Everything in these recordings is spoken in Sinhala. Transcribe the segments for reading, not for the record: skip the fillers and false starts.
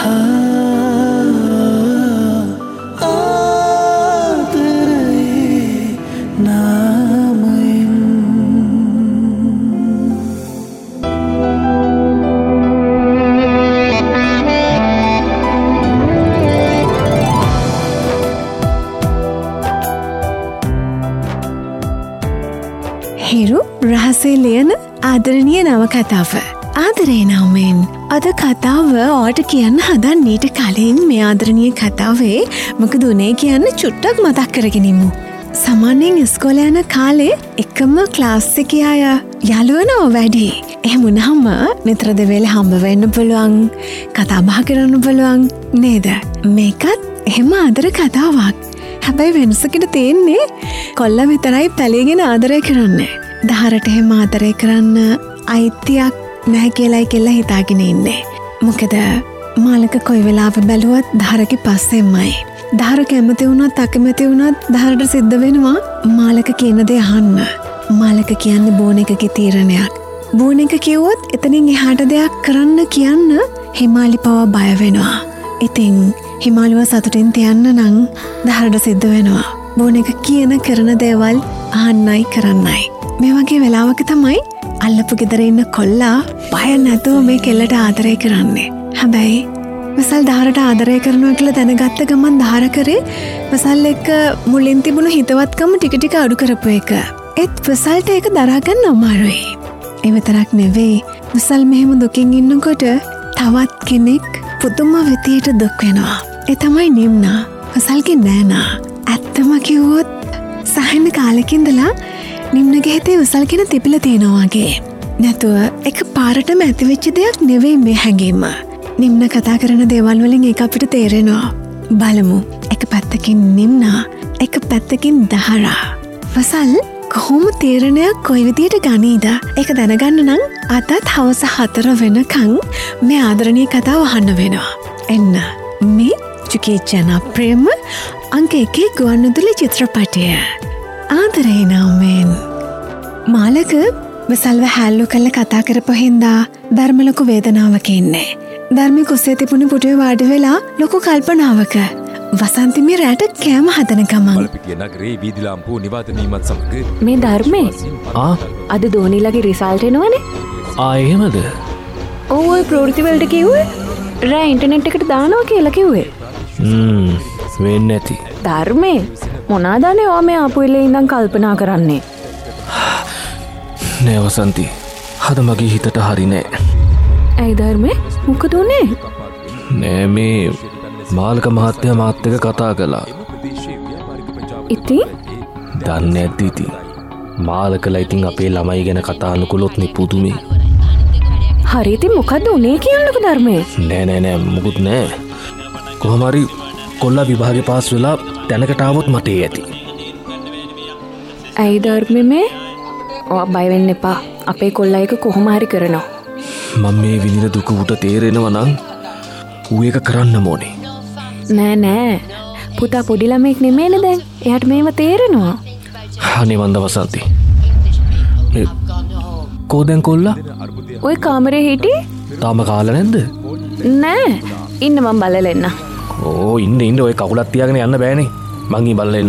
හිරු රහසේ ලියන ආදරණීය නවකතාව. ආදරේ නවමෙන් අද කතාව ඔයාට කියන්න හදන්නේ ඊට කලින් මේ ආදරණීය කතාවේ මොකද උනේ කියන්න චුට්ටක් මතක් කරගෙනමු. සාමාන්‍යයෙන් ඉස්කෝලේ යන කාලේ එකම ක්ලාස් එකේ අය යාළුවෝ වැඩි. එහෙම වුණාම නිතර දෙවේලේ හම්බ වෙන්න පුළුවන්, කතා බහ කරන්න පුළුවන් නේද? මේකත් එහෙම ආදර කතාවක්. හැබැයි වෙනසකට තියෙන්නේ කොල්ල විතරයි පැලීගෙන ආදරය කරන්නේ. දහරට එහෙම ආදරය කරන්න අයිතියක් නැහැ කියලායි කෙල්ල හිතාගෙන ඉන්නේ. මොකද මාලක කොයි වෙලාවෙ බැලුවත් දහරගේ පස්සෙමයි. දහර කැමති වුණත් අකමැති වුණත් දහරට සිද්ධ වෙනවා මාලක කියන දේ අහන්න. මාලක කියන්නේ බෝන එකගේ තීරණයක්. බෝන එක කිව්වොත් එතනින් එහාට දෙයක් කරන්න කියන්න හිමාලි පවා බය වෙනවා. ඉතින් හිමාලුව සතුටින් තියන්න නම් දහරට සිද්ධ වෙනවා. බෝන එක කියන කරන දේවල් අහන්නයි කරන්නයි. මේ වගේ වෙලාවක තමයි අල්ලපු ගෙදර ඉන්න කොල්ලා බය නැතුව මේ කෙල්ලට ආදරය කරන්නේ. හැබැයි වසල් දහරට ආදරය කරනවා කියලා දැනගත්ත ගමන් දහර කරේ වසල් එක්ක මුලින් තිබුණු හිතවත්කම ටික ටික අඩු කරපු එක. ඒත් වසල්ට ඒක දරා ගන්න අමාරුයි. ඒ විතරක් නෙවෙයි වසල් මෙහෙම දුකින් ඉන්නකොට තවත් කෙනෙක් පුදුම විදියට දුක් වෙනවා. ඒ තමයි නිම්නා. වසල්ගේ නෑනා. ඇත්තම කිව්වොත් සහන කාලෙකින්දලා නිම්නගේ හිතේ වසල් කියන තිබිලා තියෙනවා වගේ. නැතුව එක පාරටම ඇතිවෙච්ච දෙයක් නෙවෙයි මේ හැඟීම. නිම්න කතා කරන දේවල් වලින් ඒක අපිට තේරෙනවා. බලමු. එක පැත්තකින් නිම්නා, එක පැත්තකින් දහරා. වසල් කොහොම තීරණයක් කොයි විදියට ගනීද? ඒක දැනගන්න නම් අදත් හවස 4 වෙනකන් මේ ආදරණීය කතාව අහන්න වෙනවා. එන්න මේ චුකී ජනප්‍රියම අංක 1 ගුවන්විදුලි චිත්‍රපටය. ආදරේ නවමෙන්. මාලක වසල්ව හැල්ලු කළ කතා කරපු හින්දා ධර්ම ලොකු වේදනාවක ඉන්නේ. ධර්මි කුස්සේ තිබුණු පුටුවේ වාඩි වෙලා ලොකු කල්පනාවක. වසන්තිමේ රැට කෑම හදන ගමන් මේ ධර්මේ අද දෝනිලගේ රිසල්ට් එනවනේ. එහෙමද? ඔය ප්‍රවෘත්ති වලට කිව්වේ රෑ ඉන්ටර්නෙට් එකට දානවා කියලා කිව්වේ. වෙන්නේ නැති. ධර්මේ මොනවාදනේ ඔයා මේ ආපු වෙලේ ඉඳන් කල්පනා කරන්නේ? නෑ වසන්ති. හද මගේ හිතට හරි නෑ. ඇයි ධර්මේ? මොකද උනේ? නෑ මේ මාල්ක මහත්තයා මාත් එක්ක කතා කළා. ඉතින් දන්නේ නැද්ද ඉතින්? මාල්කලා ඉතින් අපේ ළමයි ගැන කතා අනුකලොත් නේ පුදුමේ. හරි ඉතින් මොකද්ද උනේ කියන්නකෝ ධර්මේ? නෑ මොකුත් නෑ. කොහොම හරි කොල්ලා විභාගේ පාස් වෙලා තැනකට ආවොත් මට ඇති. ඇයි ධර්මේ මේ? ඔයා බය වෙන්න එපා. අපේ කොල්ලා එක කොහොම හරි කරනවා. මම මේ විඳින දුක උට තේරෙනවා නම් ඌ එක කරන්න ඕනේ. නෑ පුතා පොඩි ළමෙක් නෙමෙයිනේ දැන්. එයාට මේව තේරෙනවා. අනේ මන්ද වසන්ති. කොහෙන්ද කොල්ලා? ඔය කාමරේ හිටියේ? තාම කාලා නැද්ද? නෑ. ඉන්න මම බලලා එන්න. ඉන්න ඔය කකුලක් තියාගෙන යන්න බෑනේ. මං ඊ බලලා එන්න.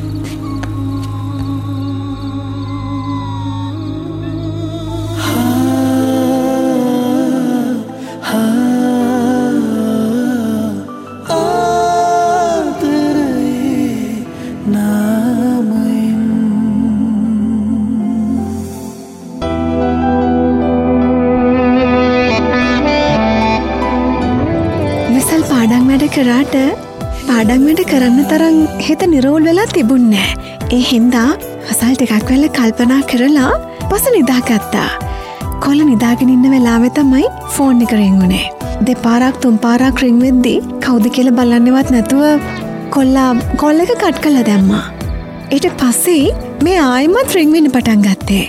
කරාට පාඩම් වැඩ කරන්න තරම් හිත නිරෝල් වෙලා තිබුණේ නෑ. ඒ හින්දා වසල් ටිකක් වෙලා කල්පනා කරලා පස නිදාගත්තා. කොල්ල නිදාගෙන ඉන්න වෙලාවෙ තමයි ෆෝන් එක රින් වුනේ. දෙපාරක් තුන් පාරක් රින් වෙද්දී කවුද කියලා බලන්නවත් නැතුව කොල්ලා කෝල් එක කට් කළා දැම්මා. ඊට පස්සේ මේ ආයෙමත් රින් වෙන්න පටන් ගත්තේ.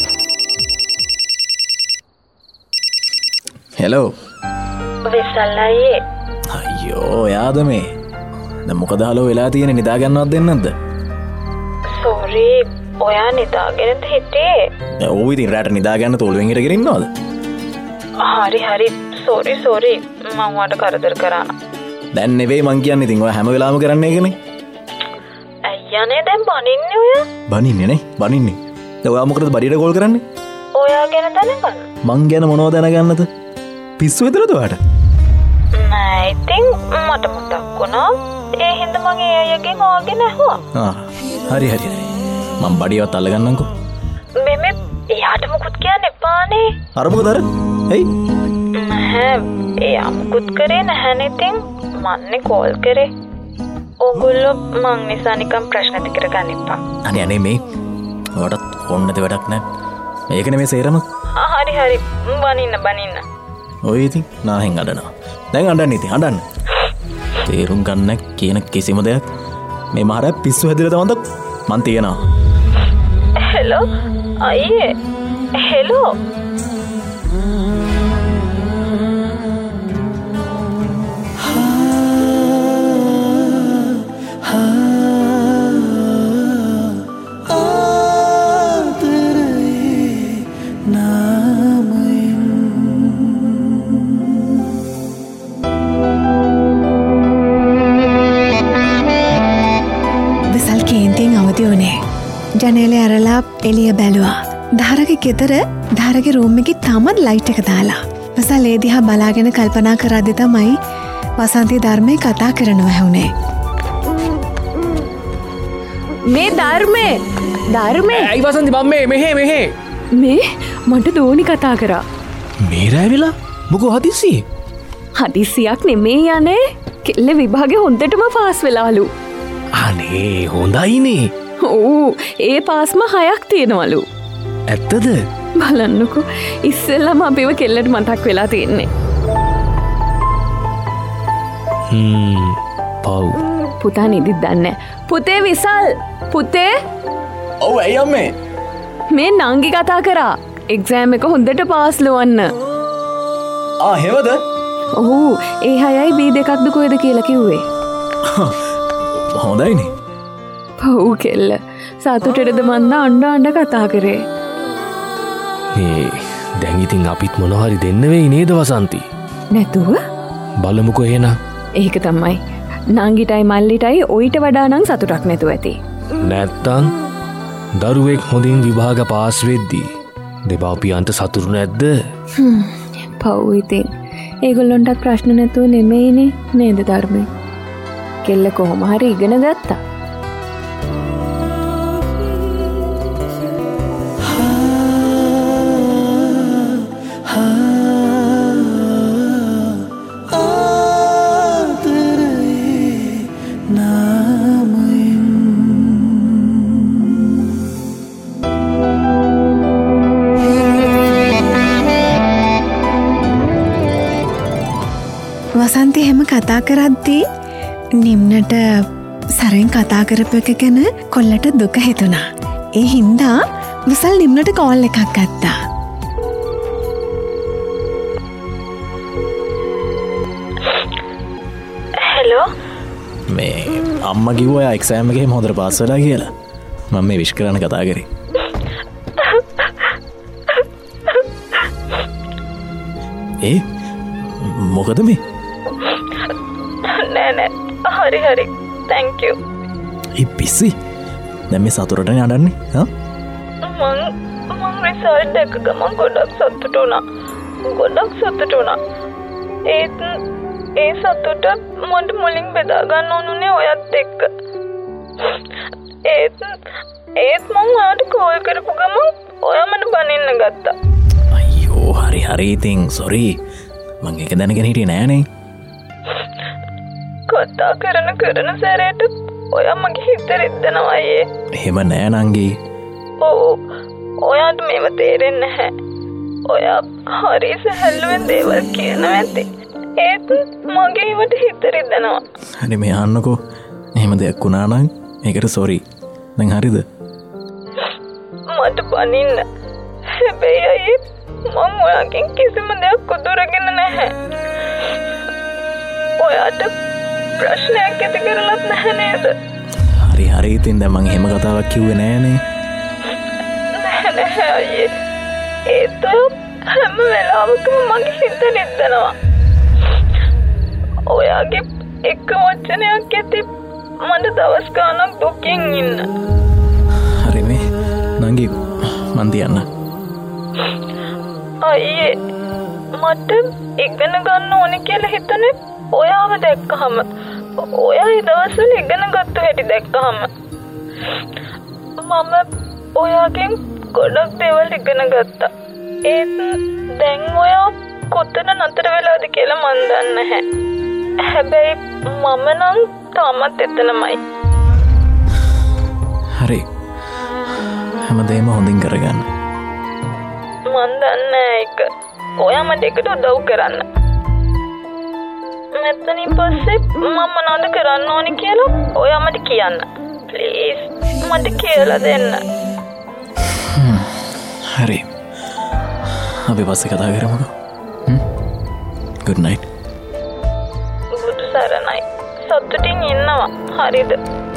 හෙලෝ. විසල්ලායේ අයියෝ යාද මේ දැන් මොකද හලෝ වෙලා තියෙන නිදා ගන්නවත් දෙන්නේ නැද්ද? සෝරි ඔයා නිදාගෙනද හිටියේ? ඔව් ඉතින් රාට නිදා ගන්න තෝලුවෙන් හිටගෙන ඉන්නවද? හරි සෝරි මං වට කරදර කරාන. දැන් නෙවෙයි මං කියන්නේ ඉතින් ඔය හැම වෙලාවම කරන්නේ ඒකනේ. අයියානේ දැන් බනින්නේ ඔය. බනින්නේ නේ බනින්නේ. දැන් ඔයා මොකටද බඩියට කෝල් කරන්නේ? ඔයා ගැන දැනගන්න. මං ගැන මොනවද දැනගන්නද? පිස්සු හිතලද ඔයාට? නෑ ඉතින් මට මතක් වුණා. ඒ හින්දා මගේ අයියාගෙන් ඔයාගෙන ඇහුවා. හරි මං බඩියවත් අල්ලගන්නම්කෝ. මෙමෙ එයාට මොකුත් කියන්න එපානේ. අර මොකද අර? එයි. නැහැ එයා මොකුත් කරේ නැහැ ඉතින් මන්නේ කෝල් කරේ. ඕගොල්ලෝ මං නිසා නිකන් ප්‍රශ්න ටික කරගන්න එපා. අනේ මේ ඔයාටත් ෆෝන් නැති වැඩක් නැහැ. මේකනේ මේ සේරම. හරි බනින්න. ඔය ඉතින් නාහෙන් අඬනවා. දැන් අඬන්න ඉතින් අඬන්න. තේරුම් ගන්න කියන කිසිම දෙයක් මේ මහරය පිස්සු හැදිලා තමන්ද මන් තියනවා. හෙලෝ අයියේ හෙලෝ. ජනේලේ අරලා එළිය බැලුවා. ධාරගේ ගෙදර ධාරගේ රූම් එකේ තාමත් ලයිට් එක දාලා. වසල් ඒ දිහා බලාගෙන කල්පනා කරද්දි තමයි වසන්ති ධර්මේ කතා කරනවා ඇහුනේ. මේ ධර්මේ ඇයි වසන්ති මම මෙහෙ මේ මට දෝනි කතා කරා. මේ රෑ වෙලා මොකෝ හදිස්සියේ? හදිස්සියක් නෙමෙයි යන්නේ. කෙල්ල විභාගේ හොඳටම පාස් වෙලාලු. අනේ හොඳයිනේ. ඒ පාස්ම 6ක් තියෙනවලු. ඇත්තද? බලන්නකෝ ඉස්සෙල්ලාම අපිව කෙල්ලට මතක් වෙලා තියෙන්නේ. පව්. පුතා නිදිත් දන්නේ. පුතේ විසල් පුතේ. ඔව් ඇයි අම්මේ? මේ නංගි කතා කරා. එක්සෑම් එක හොඳට පාස් ලවන්න. හේවද? ඔව් ඒ 6යි B2ක්ද කොහෙද කියලා කිව්වේ. හොඳයිනේ. පව් කෙල්ල සතුටටද මන්ද අඬ කතා කරේ. මේ දැන් ඉතින් අපිත් මොනවහරි දෙන්න වෙයි නේද වසන්ති? නැතුව බලමුකෝ එහෙනම්. ඒක තමයි නංගිටයි මල්ලිටයි ඔයිට වඩා නම් සතුටක් නැතුව ඇති. නැත්තම් දරුවෙක් හොඳින් විභාග පාස් වෙද්දී දෙමාපියන්ට සතුටු නැද්ද? පව් ඉතින් ඒගොල්ලොන්ටත් ප්‍රශ්න නැතුව නෙමෙයිනේ නේද ධර්මේ. කෙල්ල කොහොම හරි ඉගෙන ගත්තා. වසන්ති හැම කතා කරද්දී නිම්නට සරෙන් කතා කරපු එක ගැන කොල්ලට දුක හිතුණා. ඒ හින්දා විසල් නිම්නට කෝල් එකක් ගත්තා. හෙලෝ මේ අම්මා කිව්වා ඔයා එක්සෑම් එකේ හොඳට පාස් වෙලා කියලා. මම මේ විශ් කරන්න කතා කරේ. මොකද මේ? නෑ හරි thank you. පිස්සි දැන් මේ සතුටටනේ අඬන්නේ. මං රිසල්ට් එක ගමන් ගොඩක් සතුටු වුණා. ඒ සතුට මට මුලින් බෙදා ගන්න ඕනුනේ ඔයත් එක්ක. ඒත් මං ඔයාට කෝල් කරපු ගමන් ඔයා මට බනින්න ගත්තා. අයියෝ හරි ඉතින් සොරි. මං ඒක දැනගෙන හිටියේ නෑනේ. කතා කරන සැරේට ඔයා මගේ හිත රිද්දනවා අයියේ. එහෙම නෑ නංගි. ඔව් ඔයාට මේව තේරෙන්නේ නැහැ. ඔයා හරි සැහැල්ලුවෙන් දේවල් කියනවා ඇති. ඒත් මගේ ඒවට හිත රිද්දනවා. හරි මේ අහන්නකෝ. එහෙම දෙයක් වුණා නම් ඒකට සොරි. දැන් හරිද? මට බනින්න. හැබැයි අයියේ මම ඔයාගෙන් කිසිම දෙයක් උදුරගෙන නැහැ. ඔයාට ප්‍රශ්නයක් ඇති කරලත් නැහැ නේද? හරි ඉතින් දැන් මං එහෙම කතාවක් කිව්වේ නෑනේ. නැහැ අයියේ. ඒත් හැම වෙලාවකම මගේ හිත නිදනවා. ඔයාගේ එක වචනයක් ඇති මට දවස් ගානක් දුකින් ඉන්න. හරි මේ නංගි මන් තියන්න. අයියේ මට ඉගෙන ගන්න ඕනේ කියලා හිතන්නේ ඔයාව දැක්කහම. ඔයා ඒ දවස්වල ඉගෙන ගත්ත හැටි දැක්කහම මම ඔයාගෙන් ගොඩක් දේවල් ඉගෙන ගත්තා. ඒත් දැන් ඔයා කොතන නතර වෙලාද කියලා මන් දන්නේ නැහැ. හැබැයි මම නම් තාමත් එතනමයි. හරි හැමදේම හොඳින් කරගන්න. මන් දන්නේ ඒක. ඔයා මට එකට උදව් කරන්න. මෙතනින් පස්සේ මම මොනවද කරන්න ඕනි කියලා ඔයා මට කියන්න. ප්ලීස් මට කියලා දෙන්න. හරි අපි පස්සේ කතා කරමුකෝ. good night. බුදු සරණයි. සතුටින් ඉන්නවා. හරිද?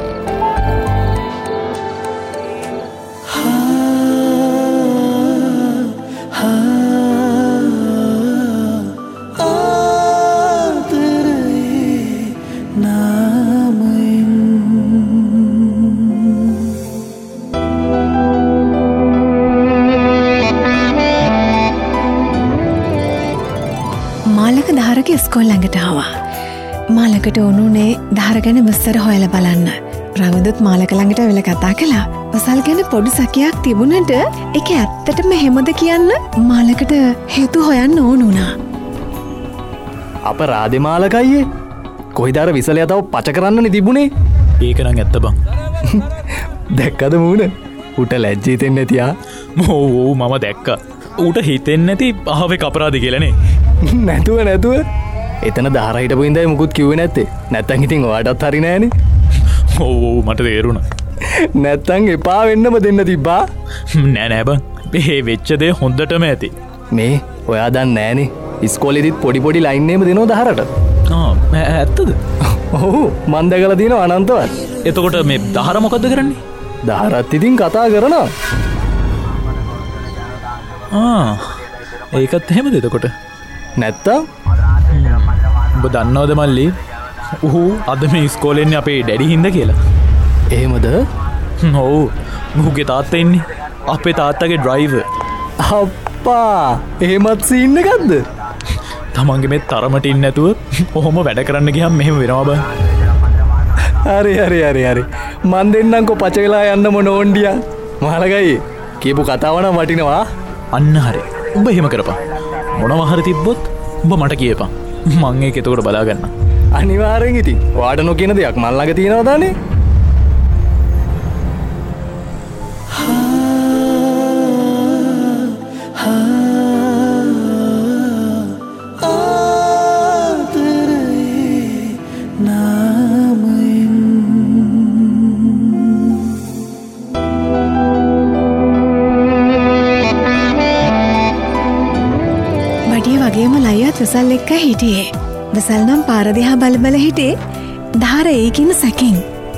මාලක දහරක ස්කෝල් ළඟට ආවා. මාලකට උනුනේ දහර ගැන විස්තර හොයලා බලන්න. රවිදුත් මාලක ළඟට ඇවිල්ලා කතා කළා. වසල් ගැන පොඩි සැකයක් තිබුණට ඒක ඇත්තටම එහෙමද කියන්න මාලකට හේතු හොයන්න ඕන වුණා. අප රාදේ මාලකයියේ කොයිදාර විසලය තව පච කරන්නනේ තිබුණේ. ඒක නම් ඇත්ත බං. දැක්කද මූණ උට ලැජ්ජීතෙන් නැතියා. ඕ මම දැක්ක ඌට හිතෙන් නැති ආවේ කපරාදි කියලනේ. නැතුව එතන දහරහිටපු ඉඳයි මුකුත් කිව්වේ නැත්තේ. නැත්තම් ඉතින් ඔයාටත් හරි නෑනේ. ඔව් මට තේරුණා. නැත්තම් එපා වෙන්නම දෙන්න තිබ්බා. නෑ බං. මේ වෙච්ච දේ හොඳටම ඇති. මේ ඔයා දන්නේ නෑනේ. ඉස්කෝලේදීත් පොඩි ලයින් නේම දෙනවා දහරට. ඇත්තද? ඔව් මන් දැකලා තියෙනවා අනන්තවත්. එතකොට මේ දහර මොකද්ද කරන්නේ? දහරත් ඉතින් කතා කරනවා. ඒකත් එහෙමද එතකොට? නැත්තම් ඔබ දන්නවද මල්ලි ඌ අද මේ ඉස්කෝලෙන් අපේ ඩැඩි හින්දා කියලා. එහෙමද? ඔව් ඌගේ තාත්තා ඉන්නේ අපේ තාත්තගේ ඩ්‍රයිවර්. අප්පා එහෙමත් සීන් එකක්ද? තමන්ගේ මේ තරමට ඉන්නේ නැතුව ඔහොම වැඩ කරන්න ගියම් මෙහෙම වෙනවා බං. හරි මන් දෙන්නම්කෝ පච වෙලා යන්න මොන ඕන්ඩියා. මාලගයි කියපු කතාව නම් වටිනවා. අන්න හරි. උඹ එහෙම කරපන්. මොනවා හරි තිබ්බොත් උඹ මට කියපන්. මං ඒක එතකොට බලා ගන්න. අනිවාර්යෙන් ඉතින්. ඔයාට නොකියන දෙයක් මල් ළඟ තියෙනවදානේ. වගේම ලයියත් විසල් එක්ක හිටියේ. විසල් නම් පාර දිහා බල හිටියේ දහර ඒකින් සැකින්.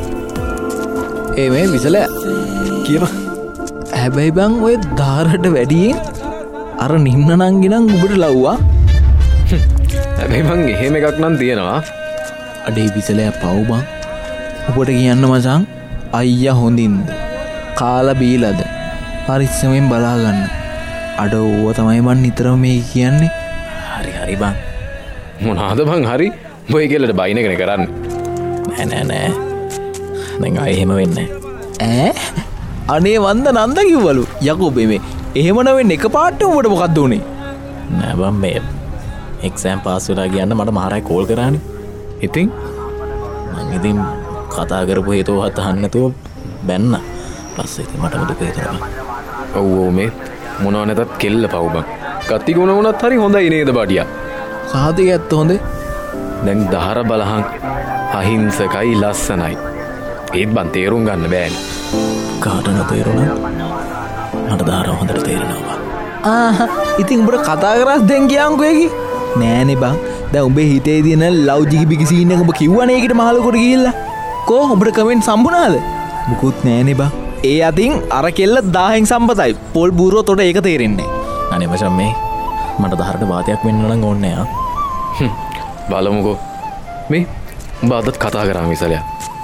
ඒ මේ විසල කියව. හැබැයි බං ඔය දාරට වැඩියෙන් අර නිම්න නංගිනම් උඹට ලව්වා. හැබැයි මං එහෙම එකක් නම් තියෙනවා. අඩේ විසලයා පව් බං. ඔබට කියන්න මචං අයියා හොඳින්ද කාලා බීලාද පරිස්සමෙන් බලාගන්න. අඩ ඕව තමයි මන් නිතරම මේ කියන්නේ. හරි බං. මොනාද බං හරි බොයි කෙල්ලට බයින කෙන කරන්න. නෑ දැන් ආයෙ එහෙම වෙන්නේ ඈ අනේ වන්ද නන්ද කිව්වලු යකෝබේ මේ එහෙම නවෙන්න එක පාට උඹට මොකක්ද උනේ? නෑ බං මේ එක්සෑම් පාස් වෙලා කියන්න මට මහරයි කෝල් කරානේ. ඉතින් මං ඉතින් කතා කරපු හේතුවත් අහන්න නැතුව බැන්න. පස්සේ ඉතින් මටම දුක හිතෙනවා. ඔව් මේ මොනවා නැතත් කෙල්ල පව් බං. කති ගුණ වුණත් හරි හොඳයි නේද බඩියා? සාතික ඇත්ත හොඳේ. දැන් දහර බලහන් අහිංසකයි ලස්සනයි. ඒත් බං තේරුම් ගන්න බෑනේ. කාට නොතේරුණා මට දහර හොඳට තේරෙනවා. ඉතින් උඹට කතා කරස් දැන් කියන්කෝ ඒකි. නෑනේ බං. දැන් උඹේ හිතේ තියෙන ලව් ජිගිබිගි සීන් එක උඹ කිව්වනේ ඒකට මහලකොට ගිහිල්ලා. කෝ උඹට කමෙන්ට් සම්බුණාද? මුකුත් නෑනේ බං. ඒ අතින් අර කෙල්ල 1000න් සම්පතයි. පොල් බූරුව තොට ඒක තේරෙන්නේ. අනේ මචං මේ මට දහරට වාතයක් වෙන්න නම් ඕනේ ආ. බලමුකෝ මේ උඹ අදත් කතා කරා මිසලයා.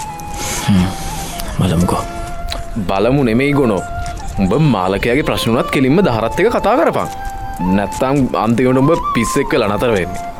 බලමුකෝ. බලමු නෙමෙයි ගොනෝ. උඹ මාලකයාගේ ප්‍රශ්න උනත් කෙලින්ම දහරත් එක කතා කරපන්. නැත්තම් අන්තිමට උඹ පිස්සෙක් වෙලා නතර වෙන්නේ.